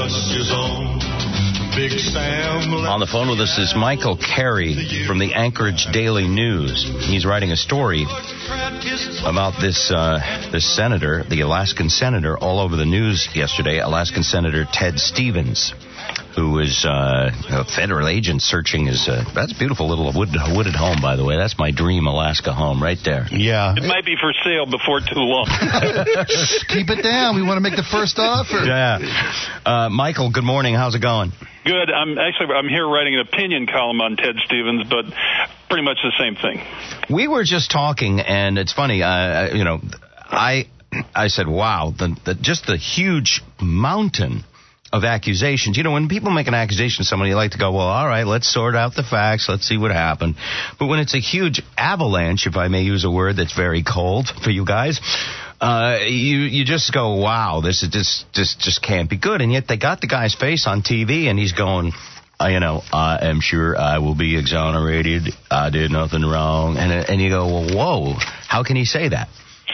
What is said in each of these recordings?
his own. Big Sam. On the phone with us is Michael Carey from the Anchorage Daily News. He's writing a story about this senator, the Alaskan senator, all over the news yesterday. Alaskan Senator Ted Stevens, who is a federal agent searching his... that's a beautiful little wooded home, by the way. That's my dream Alaska home right there. Yeah. It might be for sale before too long. Keep it down. We want to make the first offer. Yeah. Michael, good morning. How's it going? Good. I'm here writing an opinion column on Ted Stevens, but pretty much the same thing. We were just talking, and it's funny, I said, wow, just the huge mountain of accusations. You know, when people make an accusation of somebody, you like to go, well, all right, let's sort out the facts, let's see what happened. But when it's a huge avalanche, if I may use a word that's very cold for you guys, you just go, wow, this just can't be good. And yet they got the guy's face on TV, and he's going, I am sure I will be exonerated. I did nothing wrong. And you go, well, whoa, how can he say that?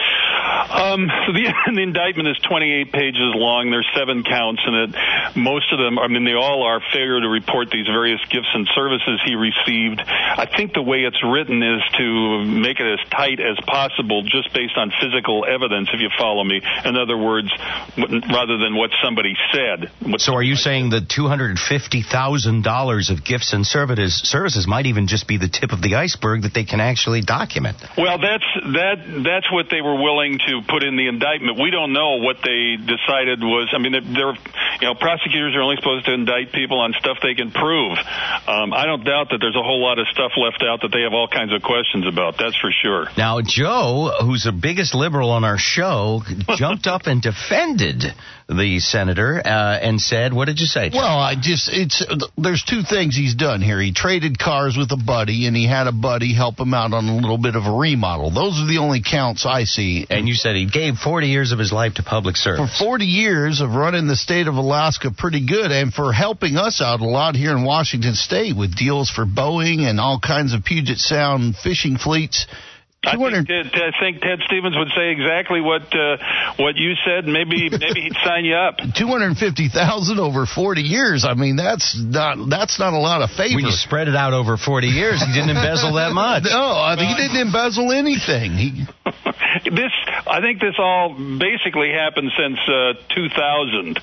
The indictment is 28 pages long. There's 7 counts in it. Most of them, they all are failure to report these various gifts and services he received. I think the way it's written is to make it as tight as possible just based on physical evidence, if you follow me. In other words, rather than what somebody said. So are you saying that $250,000 of gifts and services might even just be the tip of the iceberg that they can actually document? Well, that's what they were willing to put in the indictment. We don't know what they decided was. Prosecutors are only supposed to indict people on stuff they can prove. I don't doubt that there's a whole lot of stuff left out that they have all kinds of questions about. That's for sure. Now, Joe, who's the biggest liberal on our show, jumped up and defended the senator and said, what did you say, Joe? Well, there's 2 things he's done here. He traded cars with a buddy, and he had a buddy help him out on a little bit of a remodel. Those are the only counts I see. And you said he gave 40 years of his life to public service. For 40 years of running the state of Alaska pretty good, and for helping us out a lot here in Washington State with deals for Boeing and all kinds of Puget Sound fishing fleets. I think Ted Stevens would say exactly what you said. Maybe he'd sign you up. $250,000 over 40 years. That's not a lot of favor. When you spread it out over 40 years, he didn't embezzle that much. No, he didn't embezzle anything. I think this all basically happened since 2000.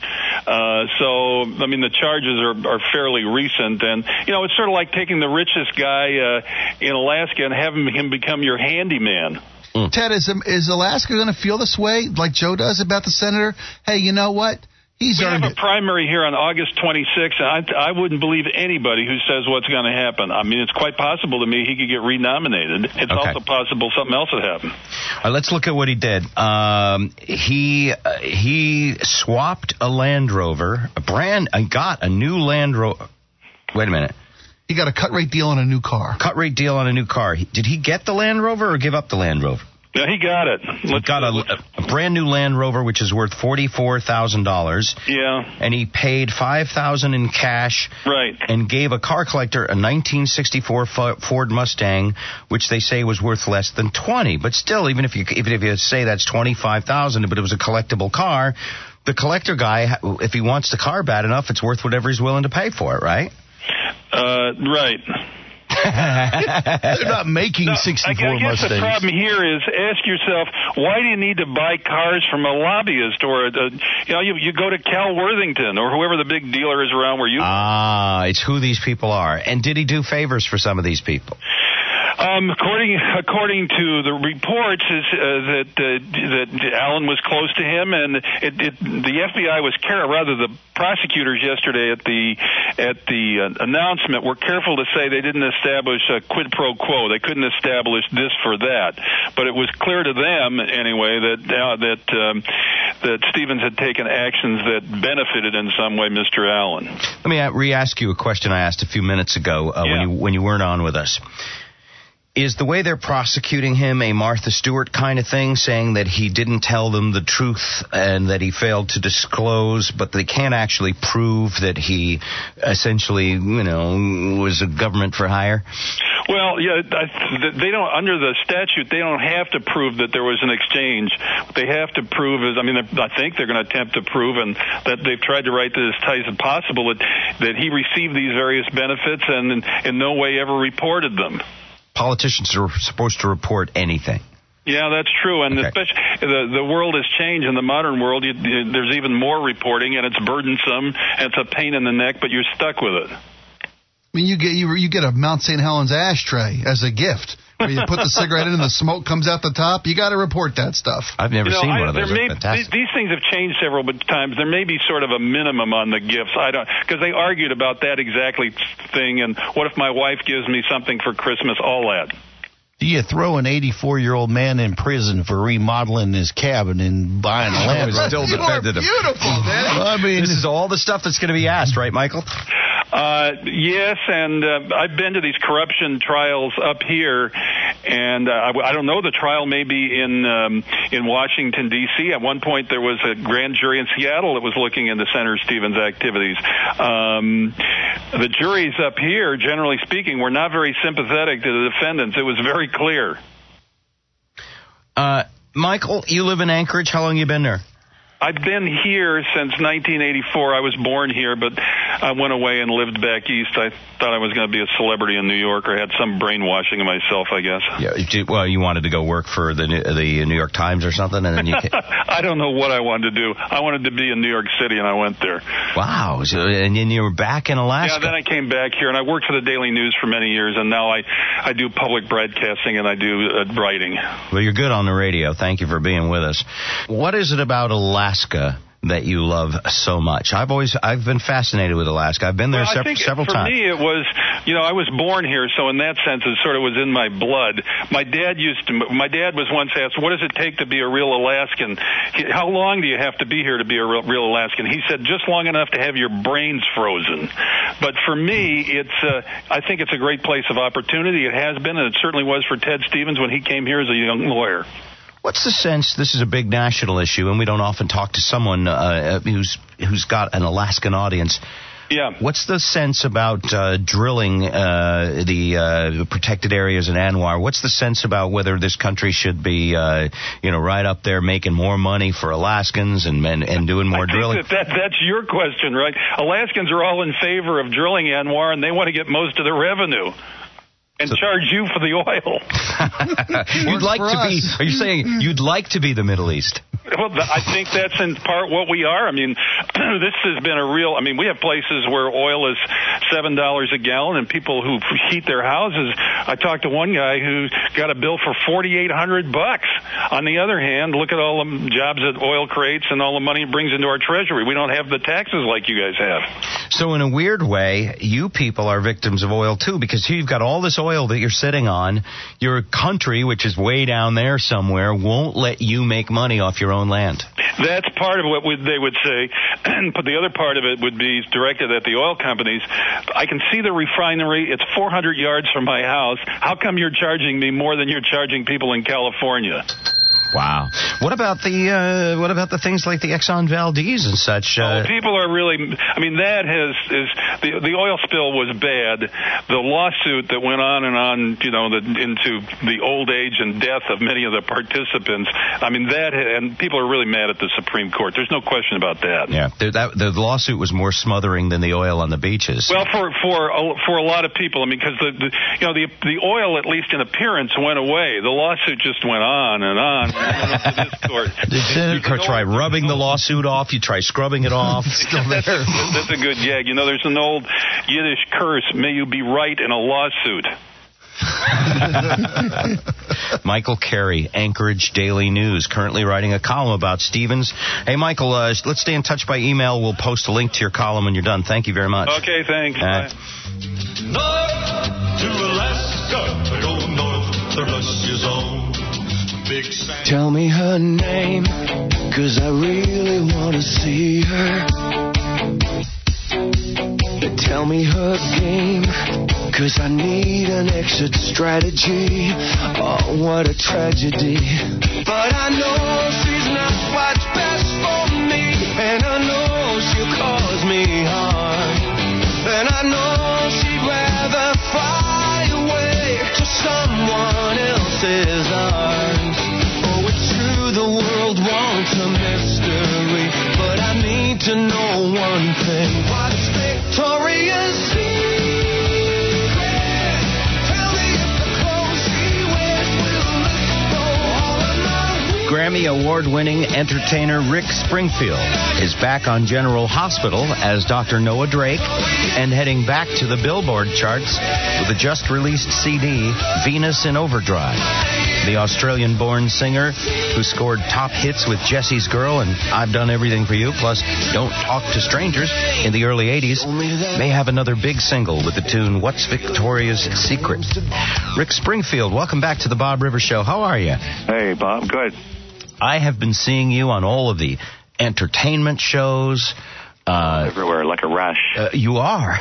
The charges are fairly recent, and it's sort of like taking the richest guy in Alaska and having him become your handyman. Ted, is Alaska going to feel this way, like Joe does about the senator? Hey, you know what? We have a primary here on August 26th, and I wouldn't believe anybody who says what's going to happen. It's quite possible to me he could get renominated. It's also possible something else would happen. All right, let's look at what he did. He swapped a Land Rover, got a new Land Rover. Wait a minute. He got a cut rate deal on a new car. Did he get the Land Rover or give up the Land Rover? No, he got it. He got a brand new Land Rover, which is worth $44,000. Yeah. And he paid $5,000 in cash. Right. And gave a car collector a 1964 Ford Mustang, which they say was worth less than $20,000. But still, even if you say that's $25,000, but it was a collectible car, the collector guy, if he wants the car bad enough, it's worth whatever he's willing to pay for it, right? Right. They're not making 64 Mustangs. I guess the problem here is, ask yourself, why do you need to buy cars from a lobbyist or you go to Cal Worthington or whoever the big dealer is around where you are. It's who these people are. And did he do favors for some of these people? According to the reports, is that Allen was close to him, and the FBI was the prosecutors yesterday at the announcement were careful to say they didn't establish a quid pro quo. They couldn't establish this for that, but it was clear to them anyway that Stevens had taken actions that benefited in some way Mr. Allen. Let me re-ask you a question I asked a few minutes ago when you weren't on with us. Is the way they're prosecuting him a Martha Stewart kind of thing, saying that he didn't tell them the truth and that he failed to disclose, but they can't actually prove that he essentially, was a government for hire? Well, yeah, they don't, under the statute, they don't have to prove that there was an exchange. What they have to prove is, I think they're going to attempt to prove, and that they've tried to write this as tight as possible, that he received these various benefits and in no way ever reported them. Politicians are supposed to report anything. Yeah, that's true, and especially the world has changed. In the modern world, there's even more reporting, and it's burdensome, and it's a pain in the neck, but you're stuck with it. I mean, you get a Mount St. Helens ashtray as a gift, where you put the cigarette in and the smoke comes out the top. You got to report that stuff. I've never seen one of those. These things have changed several times. There may be sort of a minimum on the gifts. Because they argued about that exactly thing. And what if my wife gives me something for Christmas? All that. Do you throw an 84-year-old man in prison for remodeling his cabin and buying a Land Rover? Still defended him. Beautiful, man. This is all the stuff that's going to be asked, right, Michael? Yes, and I've been to these corruption trials up here, and I don't know. The trial may be in Washington D.C. At one point, there was a grand jury in Seattle that was looking into Senator Stevens' activities. The juries up here, generally speaking, were not very sympathetic to the defendants. It was very clear. Michael, you live in Anchorage. How long have you been there? I've been here since 1984. I was born here, but I went away and lived back east. I thought I was going to be a celebrity in New York, or had some brainwashing of myself, I guess. Yeah. Well, you wanted to go work for the New York Times or something, and then you. I don't know what I wanted to do. I wanted to be in New York City, and I went there. Wow. So, and then you were back in Alaska. Yeah. Then I came back here, and I worked for the Daily News for many years, and now I do public broadcasting and I do writing. Well, you're good on the radio. Thank you for being with us. What is it about Alaska that you love so much? I've been fascinated with Alaska. I've been there several times. For me, it was, I was born here, so in that sense, it sort of was in my blood. My dad was once asked, what does it take to be a real Alaskan? How long do you have to be here to be a real Alaskan? He said, just long enough to have your brains frozen. But for me, I think it's a great place of opportunity. It has been, and it certainly was for Ted Stevens when he came here as a young lawyer. What's the sense? This is a big national issue, and we don't often talk to someone who's got an Alaskan audience. Yeah. What's the sense about drilling the protected areas in ANWR? What's the sense about whether this country should be, right up there making more money for Alaskans and doing more drilling? I think that's your question, right? Alaskans are all in favor of drilling ANWR, and they want to get most of the revenue. And charge you for the oil. Are you saying you'd like to be the Middle East? Well, I think that's in part what we are. I mean, this has been we have places where oil is $7 a gallon, and people who heat their houses. I talked to one guy who got a bill for $4,800. On the other hand, look at all the jobs that oil creates and all the money it brings into our treasury. We don't have the taxes like you guys have. So in a weird way, you people are victims of oil too, because here you've got all this oil that you're sitting on. Your country, which is way down there somewhere, won't let you make money off your own land. That's part of what they would say, but the other part of it would be directed at the oil companies. I can see the refinery. It's 400 yards from my house. How come you're charging me more than you're charging people in California? Wow. What about the things like the Exxon Valdez and such? People are really. The oil spill was bad. The lawsuit that went on and on, into the old age and death of many of the participants. And people are really mad at the Supreme Court. There's no question about that. Yeah, the lawsuit was more smothering than the oil on the beaches. Well, for a lot of people, because the oil, at least in appearance, went away. The lawsuit just went on and on. You try rubbing the lawsuit off. You try scrubbing it off. That's a good gag. There's an old Yiddish curse, may you be right in a lawsuit. Michael Carey, Anchorage Daily News, currently writing a column about Stevens. Hey, Michael, let's stay in touch by email. We'll post a link to your column when you're done. Thank you very much. Okay, thanks. Bye. North to Alaska, I go north, the Russia's own. Tell me her name, 'cause I really want to see her. Tell me her game, 'cause I need an exit strategy. Oh, what a tragedy. But I know she's not what's best for me, and I know she'll cause me harm. And I know she'd rather fly away everything. What's Victoria's secret? Tell me if the clothes she wears will let go all of my Grammy Award-winning entertainer Rick Springfield is back on General Hospital as Dr. Noah Drake and heading back to the Billboard charts with a just-released CD, Venus in Overdrive. The Australian-born singer who scored top hits with Jesse's Girl and I've Done Everything for You, plus Don't Talk to Strangers in the early 80s, may have another big single with the tune What's Victoria's Secret? Rick Springfield, welcome back to the Bob Rivers Show. How are you? Hey, Bob. Good. I have been seeing you on all of the entertainment shows. Everywhere, like a rash. You are.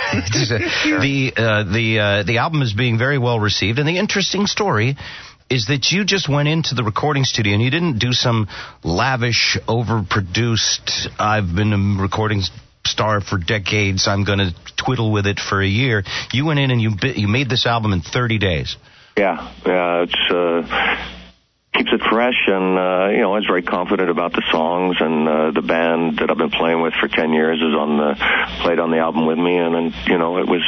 The album is being very well received, and the interesting story is that you just went into the recording studio and you didn't do some lavish, overproduced, I've been a recording star for decades, I'm going to twiddle with it for a year. You went in and you made this album in 30 days. Yeah, it's keeps it fresh, and I was very confident about the songs, and the band that I've been playing with for 10 years is played on the album with me, and it was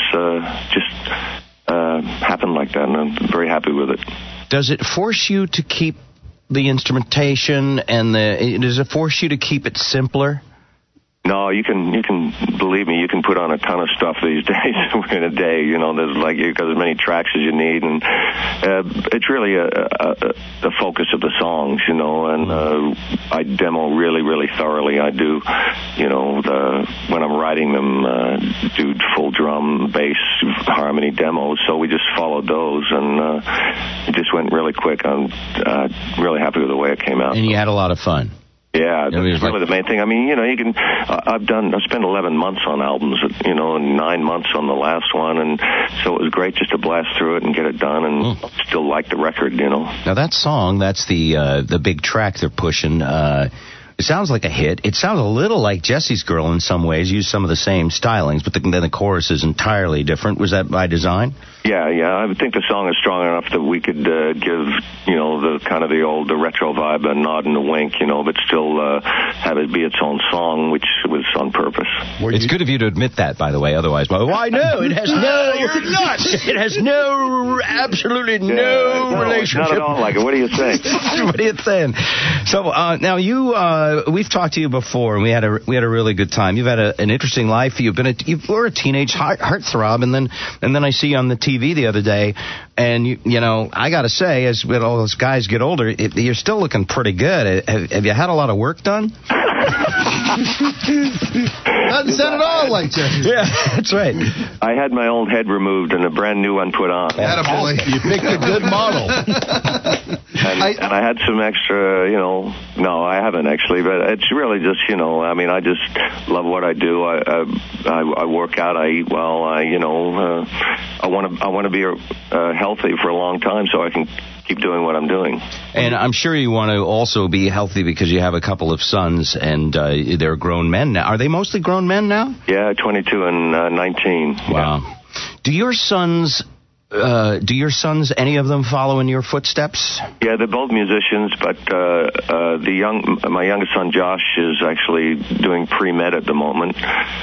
just happened like that, and I'm very happy with it. Does it force you to keep the instrumentation and does it force you to keep it simpler? No, you can believe me, you can put on a ton of stuff these days in a day. There's you've got as many tracks as you need, and it's really the focus of the songs, and I demo really, really thoroughly. I do, when I'm writing them, do full drum, bass, harmony demos. So we just followed those, and it just went really quick. I'm really happy with the way it came out. And you had a lot of fun. Yeah, that's really the main thing. I mean, I've spent 11 months on albums, and 9 months on the last one, and so it was great just to blast through it and get it done, and still like the record, Now that song, that's the big track they're pushing. It sounds like a hit. It sounds a little like Jesse's Girl in some ways, use some of the same stylings, but then the chorus is entirely different. Was that by design? Yeah. I would think the song is strong enough that we could give, the kind of the retro vibe, a nod and a wink, but still have it be its own song, which was on purpose. It's good of you to admit that, by the way. Otherwise, why no? It has no. You're nuts. It has absolutely no relationship. Not at all like it. What are you saying? What are you saying? So now you, we've talked to you before, and we had a really good time. You've had an interesting life. You were a teenage heartthrob, and then I see you on the TV the other day, and I got to say, as all those guys get older, you're still looking pretty good. Have you had a lot of work done? Doesn't sound at all like Jesse. Yeah, that's right. I had my old head removed and a brand new one put on. Attaboy. You picked a good model. And I had some extra, no, I haven't actually, but it's really just, I just love what I do. I work out, I eat well, I want to be healthy for a long time so I can keep doing what I'm doing. And I'm sure you want to also be healthy because you have a couple of sons, and they're grown men now. Are they mostly grown men now? Yeah, 22 and 19. Wow. Yeah. Do your sons, any of them follow in your footsteps? Yeah, they're both musicians, but my youngest son Josh is actually doing pre-med at the moment.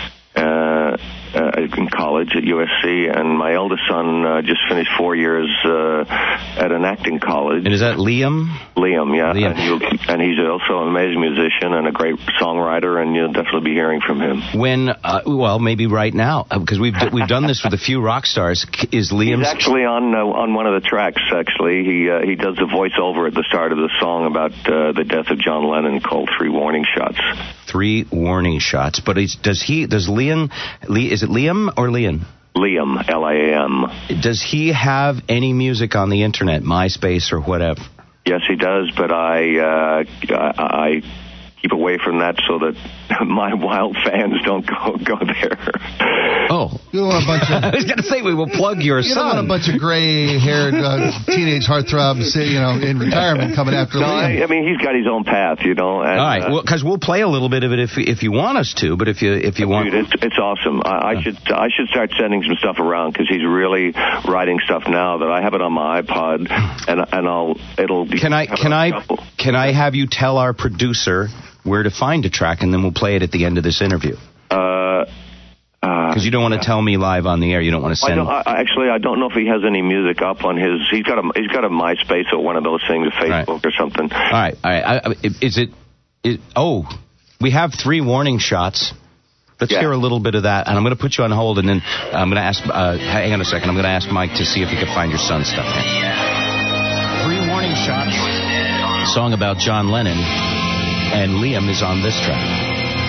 In college at USC, and my eldest son just finished 4 years at an acting college. And is that Liam? Liam, yeah. Liam. And he's also an amazing musician and a great songwriter, and you'll definitely be hearing from him. When, maybe right now, because we've done this with a few rock stars. Is Liam? He's actually on one of the tracks. Actually, he does the voiceover at the start of the song about the death of John Lennon, called 3 Warning Shots. 3 Warning Shots. But is it Liam or Liam? Liam, Liam. Does he have any music on the internet, MySpace or whatever? Yes, he does, but I keep away from that so that my wild fans don't go there. Oh. You don't want a bunch of... I was going to say, we will plug your son. You don't want a bunch of gray-haired teenage heartthrobs, in retirement coming after Liam. I mean, he's got his own path, And, all right, because we'll play a little bit of it if you want us to, but if you want... Dude, it's awesome. I should start sending some stuff around, because he's really writing stuff now that I have it on my iPod, and it'll be... Can I have you tell our producer where to find a track, and then we'll play it at the end of this interview? Because you don't want to tell me live on the air. You don't want to send. I don't know if he has any music up on his. He's got a MySpace or one of those things, a Facebook or something. All right. We have 3 warning shots. Let's hear a little bit of that, and I'm going to put you on hold, and then I'm going to ask. Hang on a second. I'm going to ask Mike to see if he can find your son's stuff. 3 warning shots. A song about John Lennon, and Liam is on this track.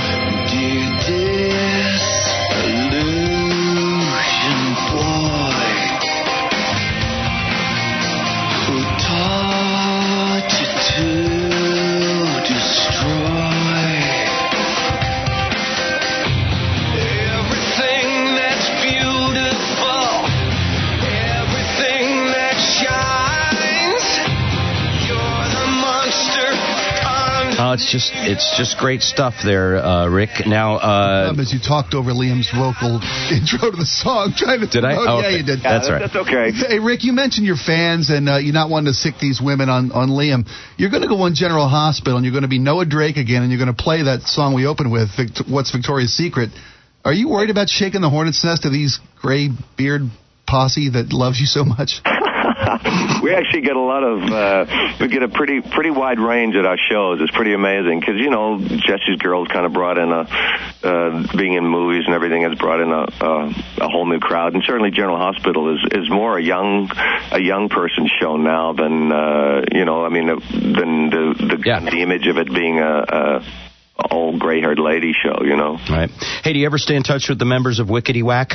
It's just great stuff there, Rick. Now, as you talked over Liam's vocal intro to the song, trying to. Did I? Oh, yeah, you did. That's right. That's okay. Hey, Rick, you mentioned your fans and you're not wanting to sick these women on Liam. You're going to go on General Hospital and you're going to be Noah Drake again, and you're going to play that song we opened with, "What's Victoria's Secret." Are you worried about shaking the hornet's nest of these gray beard posse that loves you so much? We actually get we get a pretty wide range at our shows. It's pretty amazing because, Jesse's Girls kind of brought in being in movies and everything has brought in a whole new crowd. And certainly General Hospital is more a young person's show now than, than the image of it being a old gray-haired lady show, Right. Hey, do you ever stay in touch with the members of Wickety Whack?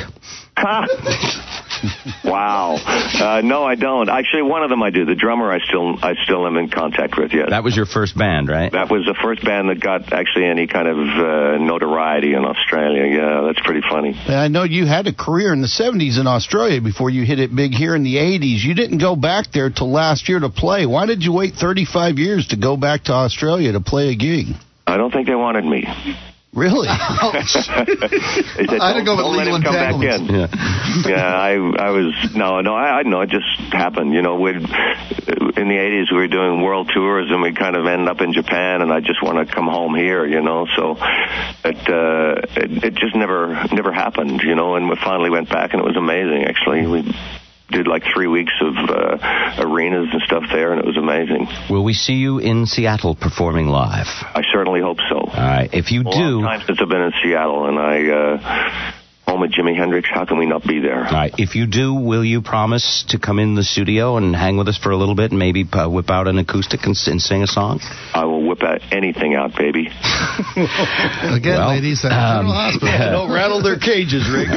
Wow. No, I don't. Actually, one of them I do. The drummer I still am in contact with, yes. That was your first band, right? That was the first band that got actually any kind of notoriety in Australia. Yeah, that's pretty funny. I know you had a career in the 70s in Australia before you hit it big here in the 80s. You didn't go back there till last year to play. Why did you wait 35 years to go back to Australia to play a gig? I don't think they wanted me. Really? They said, don't let him come back in. I was I know it just happened. In the 80s we were doing world tours and we kind of ended up in Japan, and I just want to come home here. So it just never happened. And we finally went back, and it was amazing. Actually, we did like 3 weeks of arenas and stuff there, and it was amazing. Will we see you in Seattle performing live? I certainly hope so. All right. If you do... A long time since I've been in Seattle, and home at Jimi Hendrix. How can we not be there? All right. If you do, will you promise to come in the studio and hang with us for a little bit and maybe whip out an acoustic and sing a song? I will whip anything out, baby. Again, ladies, General Hospital. Don't rattle their cages, Rick.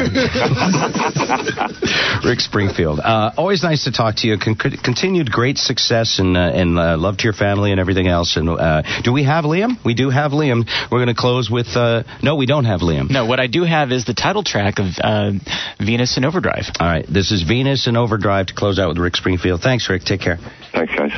Rick Springfield. Always nice to talk to you. Continued great success and love to your family and everything else. And do we have Liam? We do have Liam. We're going to close with... no, we don't have Liam. No, what I do have is the title track of Venus in Overdrive. All right. This is Venus in Overdrive to close out with Rick Springfield. Thanks, Rick. Take care. Thanks, guys.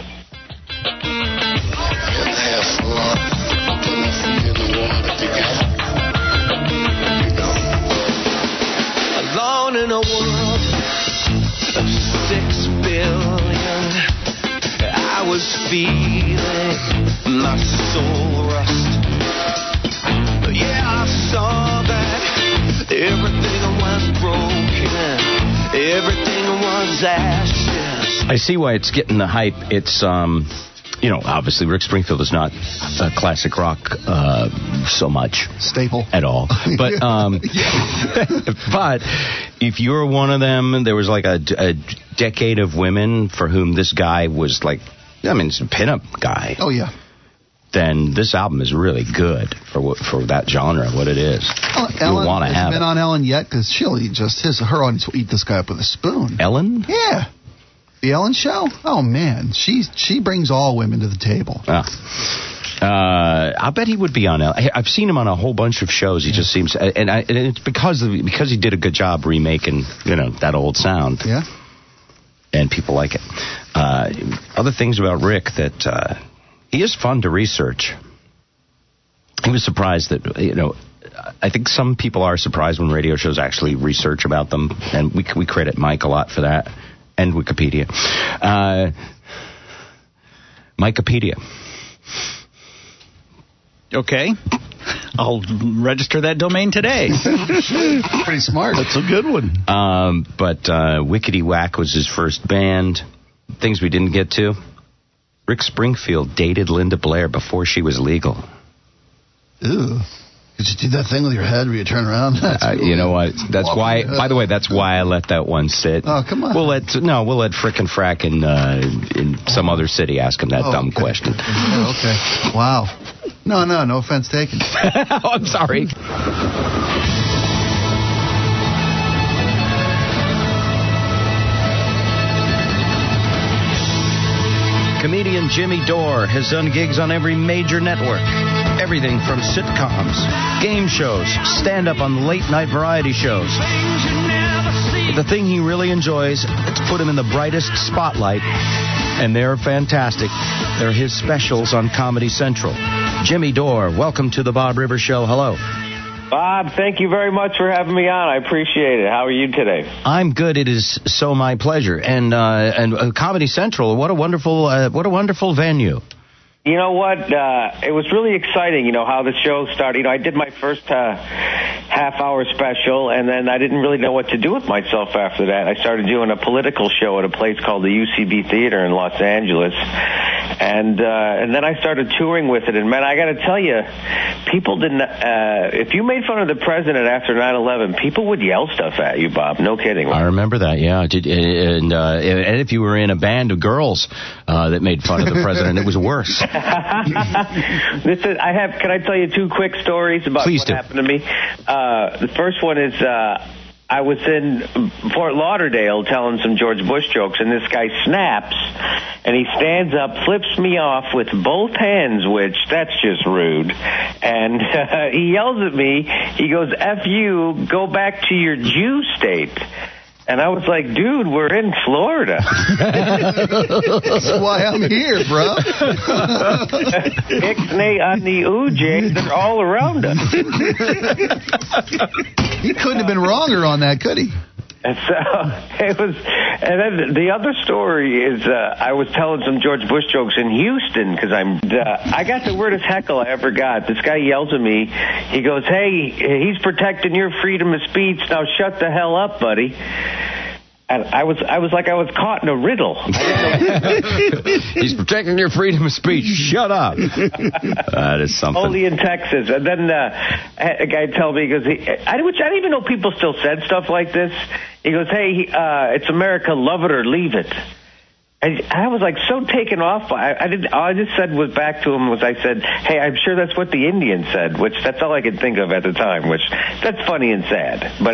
Alone in a world of 6 billion, I was feeling my soul rust. Yeah, I saw that everything was broken, everything was ashes. I see why it's getting the hype. It's obviously Rick Springfield is not a classic rock so much staple at all. But but if you're one of them, there was like a decade of women for whom this guy was like, it's a pinup guy. Oh yeah. Then this album is really good for that genre, what it is. Ellen, want to have been on Ellen yet? Because she'll eat her audience will eat this guy up with a spoon. Ellen? Yeah. The Ellen Show? Oh, man. She brings all women to the table. I bet he would be on Ellen. I've seen him on a whole bunch of shows. He just seems... And it's because he did a good job remaking, that old sound. Yeah. And people like it. Other things about Rick that... he is fun to research. He was surprised that, I think some people are surprised when radio shows actually research about them, and we credit Mike a lot for that, and Wikipedia. Mikepedia. Okay. I'll register that domain today. Pretty smart. That's a good one. But Wickety Whack was his first band. Things we didn't get to. Rick Springfield dated Linda Blair before she was legal. Ew. Did you do that thing with your head where you turn around? You know what? That's why. By the way, that's why I let that one sit. Oh, come on. We'll let Frick and Frack in some other city ask him that dumb question. Okay. Wow. No offense taken. Oh, I'm sorry. Comedian Jimmy Dore has done gigs on every major network. Everything from sitcoms, game shows, stand-up on late-night variety shows. But the thing he really enjoys, it's put him in the brightest spotlight, and they're fantastic. They're his specials on Comedy Central. Jimmy Dore, welcome to the Bob Rivers Show. Hello. Bob, thank you very much for having me on. I appreciate it. How are you today? I'm good. It is so my pleasure. And Comedy Central, what a wonderful venue. You know what? It was really exciting, how the show started. I did my first half-hour special, and then I didn't really know what to do with myself after that. I started doing a political show at a place called the UCB Theater in Los Angeles. And then I started touring with it. And, man, I got to tell you, people didn't if you made fun of the president after 9/11, people would yell stuff at you, Bob. No kidding. I remember that, yeah. And if you were in a band of girls that made fun of the president, it was worse. Can I tell you two quick stories about what happened to me? The first one is I was in Fort Lauderdale telling some George Bush jokes, and this guy snaps, and he stands up, flips me off with both hands, which that's just rude. And he yells at me. He goes, "F you, go back to your Jew state." And I was like, dude, we're in Florida. That's why I'm here, bro. Ixnay on the UJ, they're all around us. He couldn't have been wronger on that, could he? And so it was, and then the other story is I was telling some George Bush jokes in Houston because I got the weirdest heckle I ever got. This guy yells at me. He goes, "Hey, he's protecting your freedom of speech. Now shut the hell up, buddy." And I was caught in a riddle. He's protecting your freedom of speech. Shut up. That is something. Only in Texas. And then a guy told me, he goes, which I didn't even know people still said stuff like this. He goes, "Hey, it's America, love it or leave it." And I was like so taken off. All I just said was back to him was I said, "Hey, I'm sure that's what the Indians said," which that's all I could think of at the time. Which that's funny and sad. But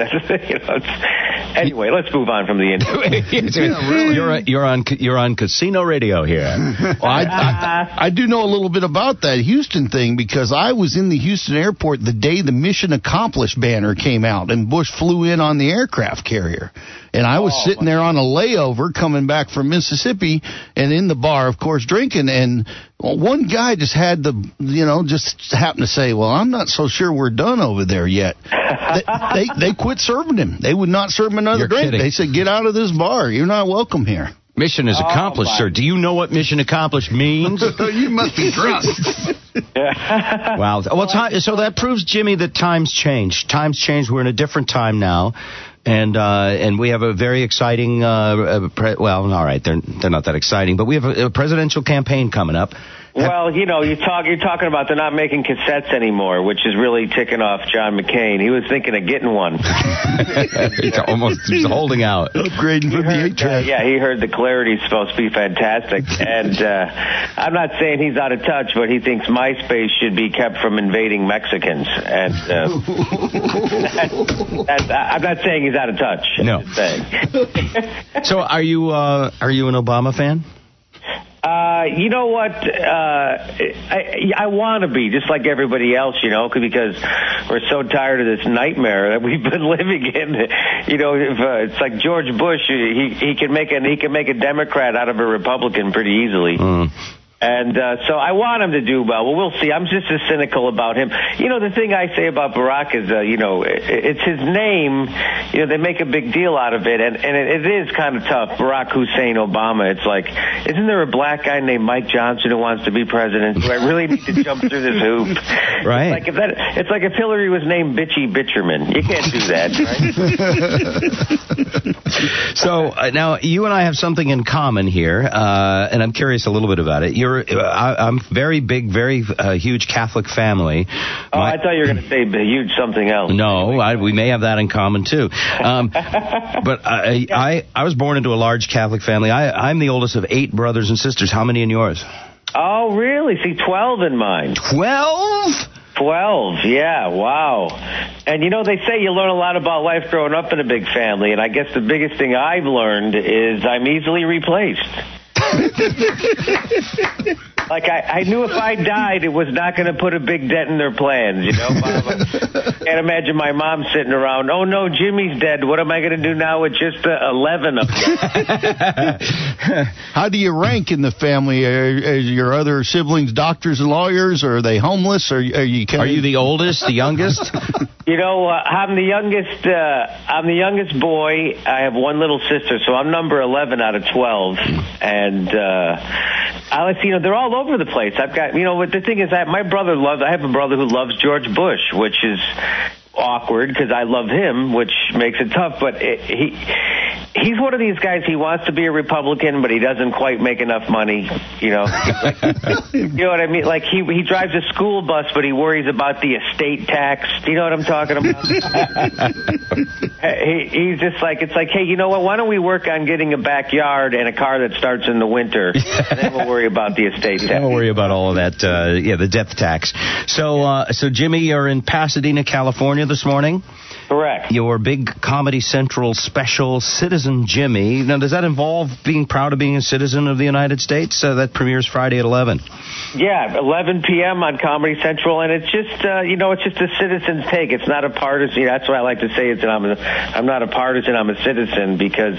anyway, let's move on from the Indians. You're on casino radio here. Well, I do know a little bit about that Houston thing because I was in the Houston airport the day the Mission Accomplished banner came out and Bush flew in on the aircraft carrier. And I was sitting there on a layover coming back from Mississippi and in the bar, of course, drinking. And one guy just had just happened to say, "Well, I'm not so sure we're done over there yet." They quit serving him. They would not serve him another drink. Kidding. They said, "Get out of this bar. You're not welcome here." Mission is accomplished, sir. Do you know what mission accomplished means? You must be drunk. Wow. So that proves, Jimmy, that times change. Times change. We're in a different time now. And we have a very exciting, all right, they're not that exciting, but we have a presidential campaign coming up. Well, you're talking about they're not making cassettes anymore, which is really ticking off John McCain. He was thinking of getting one. He's holding out. Upgrading from the 8-track. He heard the clarity's supposed to be fantastic. And I'm not saying he's out of touch, but he thinks MySpace should be kept from invading Mexicans. And I'm not saying he's out of touch. No. So are you an Obama fan? You know what? I want to be just like everybody else, because we're so tired of this nightmare that we've been living in. It's like George Bush, he can make a Democrat out of a Republican pretty easily. And so I want him to do well. Well, we'll see. I'm just as cynical about him. You know, the thing I say about Barack is, it's his name. You know, they make a big deal out of it, and it is kind of tough. Barack Hussein Obama. It's like, isn't there a black guy named Mike Johnson who wants to be president? Do I really need to jump through this hoop? Right. It's like if Hillary was named Bitchy Bitcherman. You can't do that, right? So now you and I have something in common here, and I'm curious a little bit about it. I'm very big, very huge Catholic family. I thought you were going to say huge something else. No, we may have that in common too. But I was born into a large Catholic family. I'm the oldest of 8 brothers and sisters. How many in yours? Oh, really? See, 12 in mine. 12? 12, yeah, wow. And you know, they say you learn a lot about life growing up in a big family, and I guess the biggest thing I've learned is I'm easily replaced. Like, I knew if I died, it was not going to put a big dent in their plans, you know? Can't imagine my mom sitting around, oh, no, Jimmy's dead. What am I going to do now with just 11 of them? How do you rank in the family? Are your other siblings doctors and lawyers, or are they homeless? Are you the oldest, the youngest? You know, I'm the youngest. I'm the youngest boy. I have one little sister, so I'm number 11 out of 12. And they're all over the place. I've got, the thing is, I have a brother who loves George Bush, which is awkward because I love him, which makes it tough. But he's one of these guys. He wants to be a Republican, but he doesn't quite make enough money. You know, you know what I mean? Like he drives a school bus, but he worries about the estate tax. Do you know what I'm talking about? He's just like, it's like, hey, you know what? Why don't we work on getting a backyard and a car that starts in the winter, and then we'll worry about the estate tax. Don't worry about all of that. The death tax. So Jimmy, you're in Pasadena, California this morning. Correct. Your big Comedy Central special, Citizen Jimmy. Now, does that involve being proud of being a citizen of the United States? That premieres Friday at 11. Yeah, 11 p.m. on Comedy Central, and it's just, it's just a citizen's take. It's not a partisan. That's why I like to say I'm not a partisan. I'm a citizen because,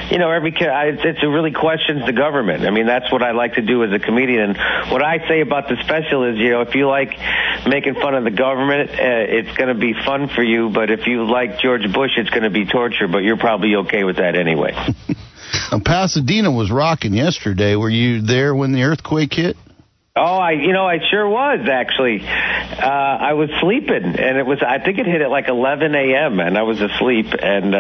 it really questions the government. I mean, that's what I like to do as a comedian. And what I say about the special is, if you like making fun of the government, it's going to be fun for you. But if you like George Bush, it's going to be torture. But you're probably okay with that anyway. Pasadena was rocking yesterday. Were you there when the earthquake hit? Oh, I sure was, actually. I was sleeping, and I think it hit at like 11 a.m., and I was asleep, and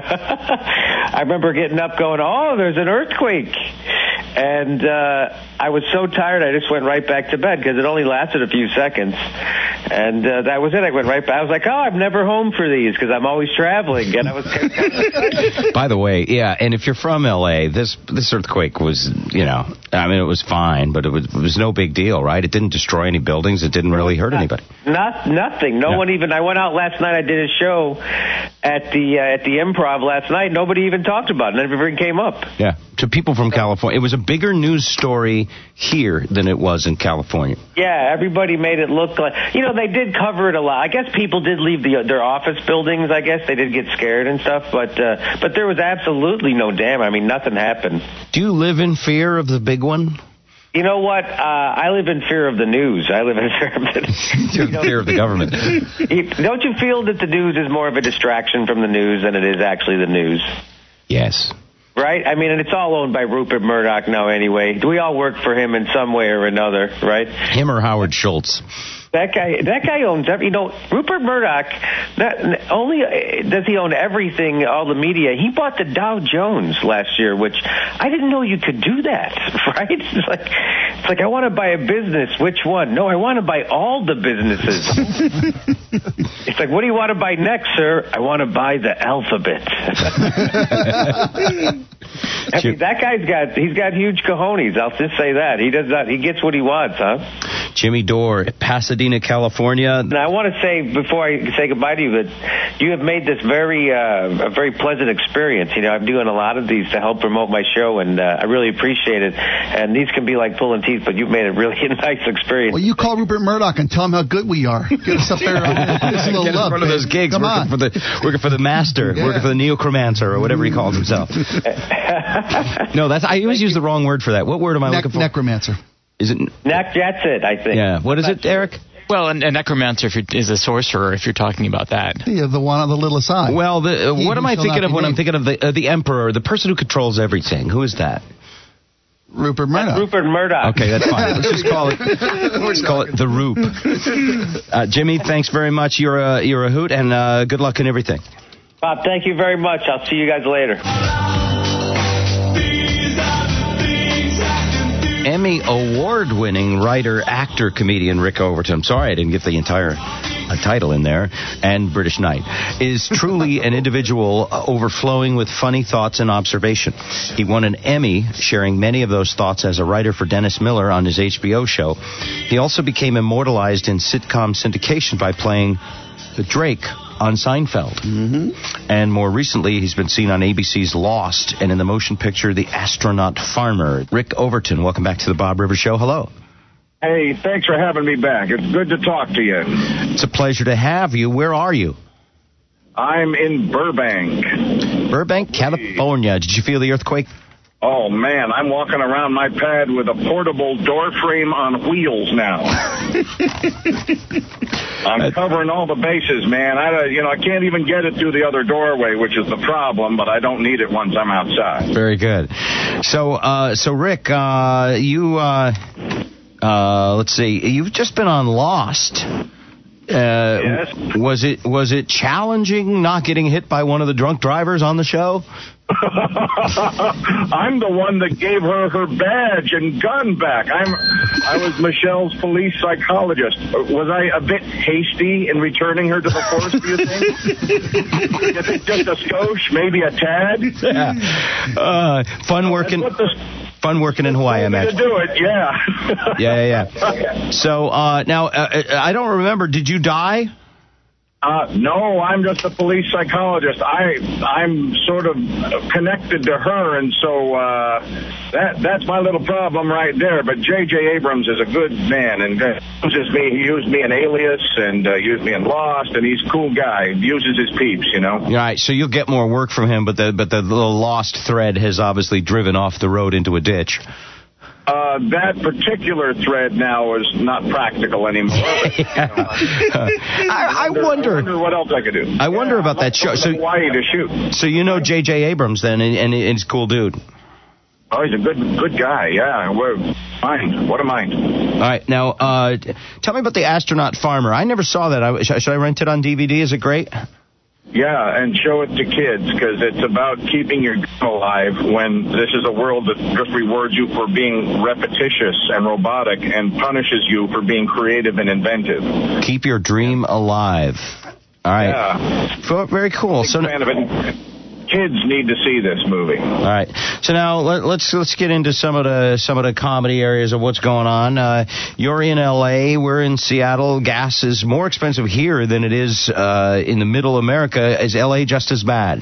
I remember getting up going, oh, there's an earthquake. And I was so tired, I just went right back to bed, because it only lasted a few seconds. And that was it. I went right back. I was like, I'm never home for these, because I'm always traveling, and I was kind of excited. By the way, yeah, and if you're from L.A., this earthquake was, it was fine, but it was no big deal, right? It didn't destroy any buildings. It didn't really hurt anybody. Nothing. No one even. I went out last night. I did a show at the Improv last night. Nobody even talked about it. Never even came up. Yeah. To people from California, it was a bigger news story here than it was in California. Yeah, everybody made it look like, they did cover it a lot. I guess people did leave their office buildings. I guess they did get scared and stuff, but there was absolutely no dam. I mean, nothing happened. Do you live in fear of the big one? You know what? I live in fear of the news. I live in fear of fear of the government. Don't you feel that the news is more of a distraction from the news than it is actually the news? Yes. Right? I mean, and it's all owned by Rupert Murdoch now anyway. We all work for him in some way or another, right? Him or Howard Schultz. That guy owns Rupert Murdoch, not only does he own everything, all the media, he bought the Dow Jones last year, which I didn't know you could do that, right? It's like I want to buy a business. Which one? No, I want to buy all the businesses. It's like, what do you want to buy next, sir? I want to buy the alphabet. I mean, that guy's got huge cojones. I'll just say that. He gets what he wants, huh? Jimmy Dore, Pasadena, California. And I want to say, before I say goodbye to you, that you have made this a very pleasant experience. I'm doing a lot of these to help promote my show, and I really appreciate it. And these can be like pulling teeth, but you've made it really a nice experience. Well, you call Rupert Murdoch and tell him how good we are. Get us up there. Get in front of those gigs, working for the master, working for the neocromancer, or whatever he calls himself. No, I always use the wrong word for that. What word am I looking for? Necromancer. Is it? That's it, I think. Yeah. What is it, Eric? Well, a necromancer is a sorcerer, if you're talking about that. Yeah, the one on the littlest eye. Well, what am I thinking of when I'm thinking of the emperor, the person who controls everything? Who is that? Rupert Murdoch. Rupert Murdoch. Okay, that's fine. Let's just call it the Roop. Jimmy, thanks very much. You're a hoot, and good luck in everything. Bob, thank you very much. I'll see you guys later. Emmy award-winning writer, actor, comedian Rick Overton. I'm sorry I didn't get the entire title in there. And British Knight is truly an individual overflowing with funny thoughts and observation. He won an Emmy sharing many of those thoughts as a writer for Dennis Miller on his HBO show. He also became immortalized in sitcom syndication by playing Drake on Seinfeld. Mm-hmm. And more recently, he's been seen on ABC's Lost and in the motion picture The Astronaut Farmer. Rick Overton, welcome back to the Bob Rivers Show. Hello. Hey, thanks for having me back. It's good to talk to you. It's a pleasure to have you. Where are you? I'm in Burbank. Burbank, California. Did you feel the earthquake? Oh, man, I'm walking around my pad with a portable door frame on wheels now. I'm covering all the bases, man. I can't even get it through the other doorway, which is the problem, but I don't need it once I'm outside. Very good. So Rick, let's see, you've just been on Lost. Yes. Was it challenging not getting hit by one of the drunk drivers on the show? I'm the one that gave her badge and gun back. I was Michelle's police psychologist. Was I a bit hasty in returning her to the force, do you think? Is it just a skosh, maybe a tad? Yeah. Fun working in Hawaii, I imagine. To do it, yeah. Yeah. So now, I don't remember. Did you die? No, I'm just a police psychologist. I'm sort of connected to her, and so that's my little problem right there. But J.J. Abrams is a good man, and uses me. He used me in Alias and used me in Lost, and he's a cool guy. He uses his peeps, you know. Right. So you'll get more work from him, but the little Lost thread has obviously driven off the road into a ditch. That particular thread now is not practical anymore. I wonder what else I could do. I wonder about that show. So Hawaii to shoot. So you know J.J. Abrams then, and he's a cool dude. Oh, he's a good guy. Yeah, mind. What a mind. All right, now tell me about The Astronaut Farmer. I never saw that. Should I rent it on DVD? Is it great? Yeah, and show it to kids, because it's about keeping your gun alive when this is a world that just rewards you for being repetitious and robotic and punishes you for being creative and inventive. Keep your dream alive. All right. Yeah. Very cool. So kids need to see this movie. All right. So now let's get into some of the comedy areas of what's going on. You're in L.A. We're in Seattle. Gas is more expensive here than it is in the middle America. Is L.A. just as bad?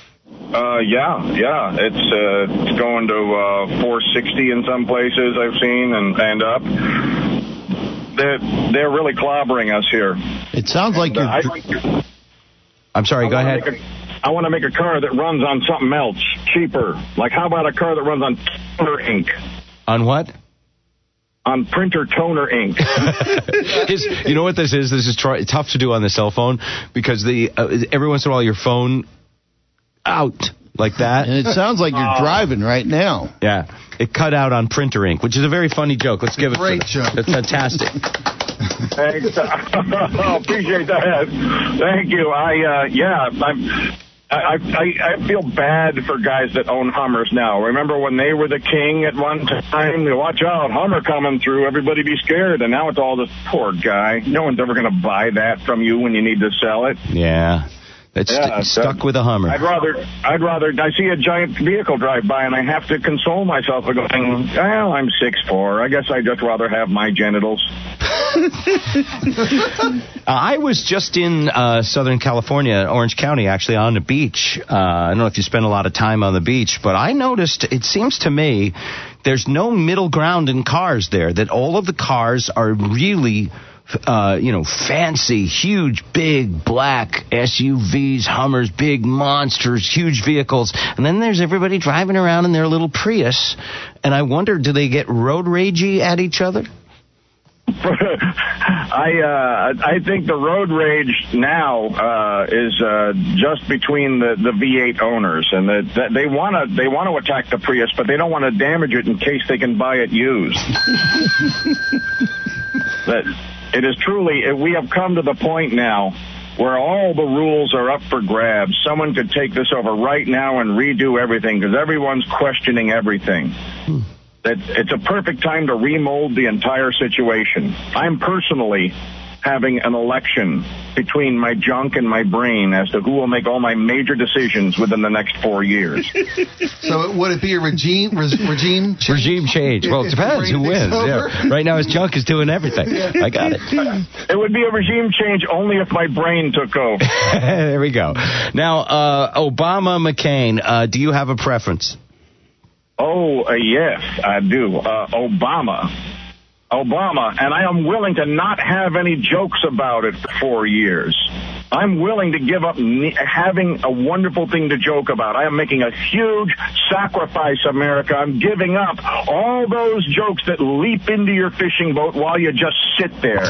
Yeah. It's going to $4.60 in some places I've seen and up. They're really clobbering us here. It sounds like you're. I'm sorry. Go ahead. I want to make a car that runs on something else, cheaper. Like, how about a car that runs on toner ink? On what? On printer toner ink. You know what this is? This is tough to do on the cell phone because every once in a while your phone out like that. And it sounds like you're driving right now. Yeah. It cut out on printer ink, which is a very funny joke. Let's give it great joke. That's fantastic. Thanks. Appreciate that. Thank you. I feel bad for guys that own Hummers now. Remember when they were the king at one time? Watch out, Hummer coming through. Everybody be scared. And now it's all this poor guy. No one's ever going to buy that from you when you need to sell it. Yeah. It's stuck with a Hummer. I'd rather. I see a giant vehicle drive by, and I have to console myself by going, well, I'm 6'4". I guess I'd just rather have my genitals. I was just in Southern California, Orange County, actually, on the beach. I don't know if you spend a lot of time on the beach, but I noticed, it seems to me, there's no middle ground in cars there, that all of the cars are really fancy, huge, big, black SUVs, Hummers, big monsters, huge vehicles. And then there's everybody driving around in their little Prius. And I wonder, do they get road ragey at each other? I think the road rage now is just between the V8 owners, and that they want to attack the Prius, but they don't want to damage it in case they can buy it used. That it is truly, we have come to the point now where all the rules are up for grabs. Someone could take this over right now and redo everything because everyone's questioning everything. That it's a perfect time to remold the entire situation. I'm personally having an election between my junk and my brain as to who will make all my major decisions within the next 4 years. So would it be a regime change? Regime change. Well, it depends who wins. Yeah. Right now his junk is doing everything. I got it. It would be a regime change only if my brain took over. There we go. Now, Obama, McCain, do you have a preference? Oh, yes, I do. Obama, and I am willing to not have any jokes about it for 4 years. I'm willing to give up having a wonderful thing to joke about. I am making a huge sacrifice, America. I'm giving up all those jokes that leap into your fishing boat while you just sit there.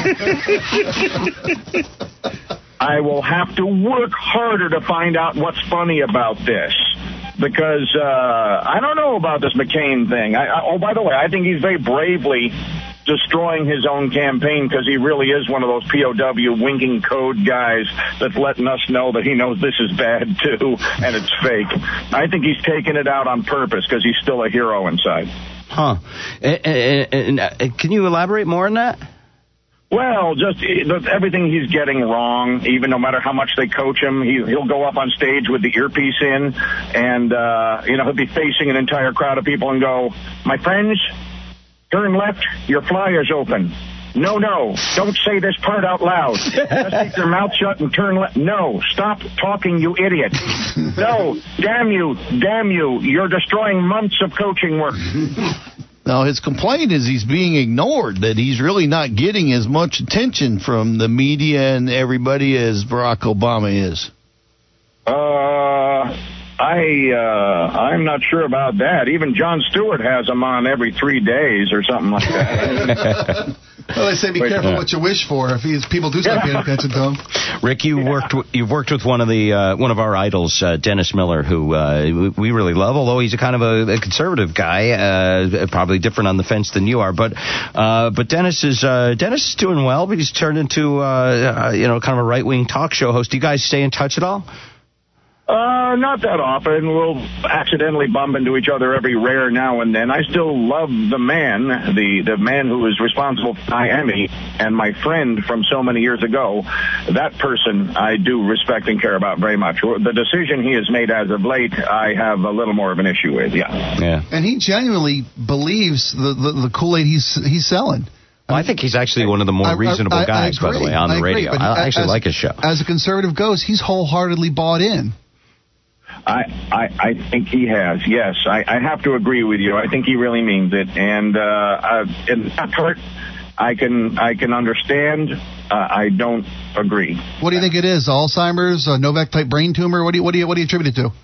I will have to work harder to find out what's funny about this. Because I don't know about this McCain thing. By the way, I think he's very bravely destroying his own campaign because he really is one of those POW winking code guys that's letting us know that he knows this is bad, too, and it's fake. I think he's taking it out on purpose because he's still a hero inside. Huh. Can you elaborate more on that? Well, just everything he's getting wrong, even no matter how much they coach him, he'll go up on stage with the earpiece in, and, he'll be facing an entire crowd of people and go, "My friends, turn left, your flyer's open. No, don't say this part out loud. Just keep your mouth shut and turn left. No, stop talking, you idiot. No, damn you, you're destroying months of coaching work." Now, his complaint is he's being ignored, that he's really not getting as much attention from the media and everybody as Barack Obama is. I'm not sure about that. Even Jon Stewart has him on every 3 days or something like that. Well, they say be careful what you wish for if people do start paying attention to him. Rick, you've worked with one of our idols, Dennis Miller, who we really love, although he's a kind of a conservative guy, probably different on the fence than you are. But Dennis is doing well, but he's turned into kind of a right-wing talk show host. Do you guys stay in touch at all? Not that often. We'll accidentally bump into each other every rare now and then. I still love the man, the man who is responsible for Miami and my friend from so many years ago. That person I do respect and care about very much. The decision he has made as of late, I have a little more of an issue with, yeah. And he genuinely believes the Kool-Aid he's selling. Well, I think he's actually one of the more reasonable guys, by the way, on the radio. I actually like his show. As a conservative goes, he's wholeheartedly bought in. I think he has, yes. I have to agree with you. I think he really means it. And in that part, I can understand. I don't agree. What do you think it is? Alzheimer's, Novak-type brain tumor? What do you attribute it to?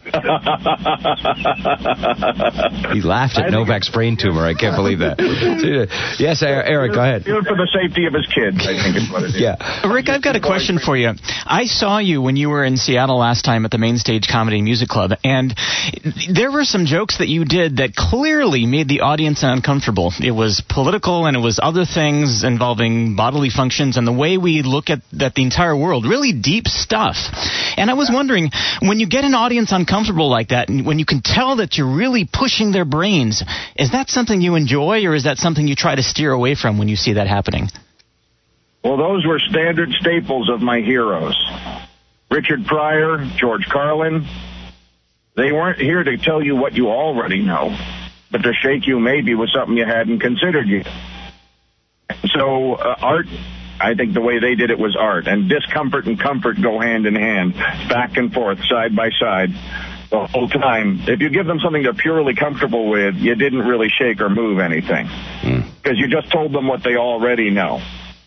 He laughed at Novak's brain tumor. I can't believe that. Yes, Eric, go ahead. For the safety of his kids, I think is what it is. Yeah. Rick, I've got a question for you. I saw you when you were in Seattle last time at the Main Stage Comedy Music Club, and there were some jokes that you did that clearly made the audience uncomfortable. It was political, and it was other things involving bodily functions and the way we look at the entire world, really deep stuff. And I was wondering, when you get an audience uncomfortable like that, and when you can tell that you're really pushing their brains, is that something you enjoy, or is that something you try to steer away from when you see that happening? Well, those were standard staples of my heroes. Richard Pryor, George Carlin. They weren't here to tell you what you already know, but to shake you maybe with something you hadn't considered yet. So art, I think the way they did it was art. And discomfort and comfort go hand in hand, back and forth, side by side, the whole time. If you give them something they're purely comfortable with, you didn't really shake or move anything. Because you just told them what they already know.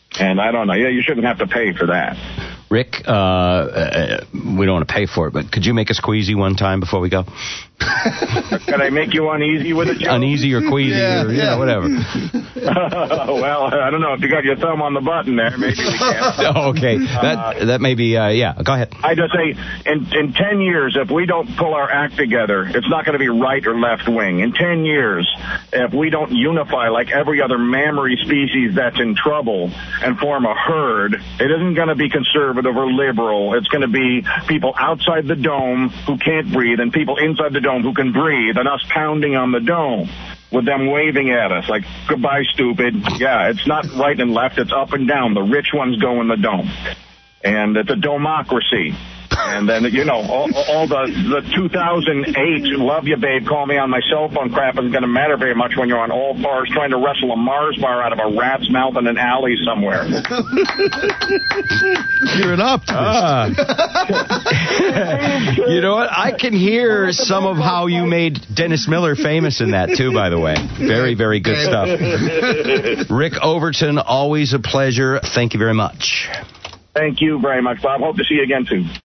And I don't know. Yeah, you shouldn't have to pay for that. Rick, we don't want to pay for it, but could you make us queasy one time before we go? Can I make you uneasy with it, Joe? Uneasy or queasy or whatever. Well, I don't know. If you got your thumb on the button there, maybe we can. Okay. That may be, go ahead. I just say, in 10 years, if we don't pull our act together, it's not going to be right or left wing. In 10 years, if we don't unify like every other mammary species that's in trouble and form a herd, it isn't going to be conservative or liberal. It's going to be people outside the dome who can't breathe and people inside the dome who can breathe, and us pounding on the dome with them waving at us like, goodbye, stupid. Yeah, it's not right and left. It's up and down. The rich ones go in the dome. And it's a domocracy. And then, all the 2008 love you, babe, call me on my cell phone crap isn't going to matter very much when you're on all fours trying to wrestle a Mars bar out of a rat's mouth in an alley somewhere. You're an optimist. You know what? I can hear some of how you made Dennis Miller famous in that, too, by the way. Very, very good stuff. Rick Overton, always a pleasure. Thank you very much. Thank you very much, Bob. Hope to see you again soon.